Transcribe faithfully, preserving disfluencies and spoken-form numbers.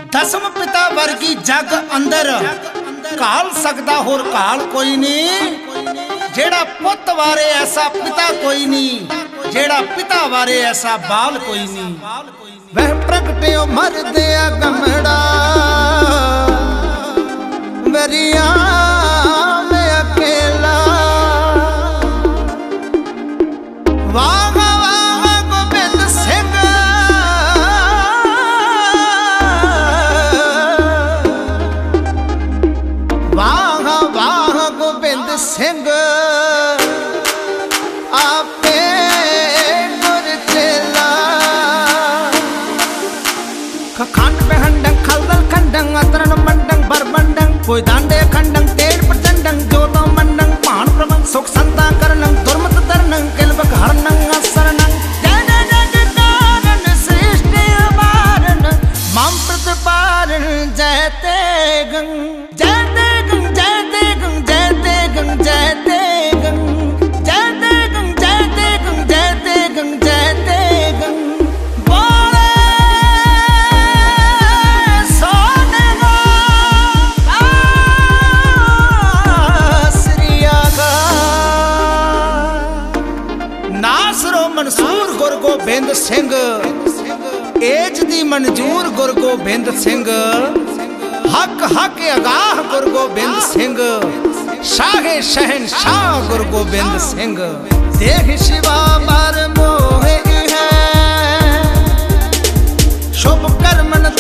दसम पिता वर्गी जग अंदर काल सकदा होर काल कोई नहीं। जेड़ा पुत वारे ऐसा पिता कोई नहीं, जेड़ा पिता वारे ऐसा बाल कोई नहीं। वह प्रगटे मर दिया गमड़ा वरिया में अकेला। वाह वाह गोबिंद सिंह वाह वाह गोबिंद सिंह आपे गुर चेला। खंड बेहंडंग खलदल खंडंग अतरन मंडंग बरबंडंग कोई दांडे खंडंग तेल प्रचंडंग जोतो मंडंग पान प्रबंध सुख संता करनंग दुर्मत तरनंग किलबक हरनंग असरनंग जय जय जय कारण सृष्टि अपारन मम प्रतिपारण जय तेगं जय तेगं जय तेगं जय तेगं जय तेगं जय तेगं जय तेगं जय तेगं जय तेगं बोले सोने का श्रीया का। नासरो मंसूर गुरु गोबिंद सिंह एज दी मंजूर गुरु गोबिंद सिंह। हक हक अगाह गुरु गोबिंद सिंह शाहे शहन शाह गुरु गोबिंद सिंह। देह शिवा बार मोहे है शुभ कर्मन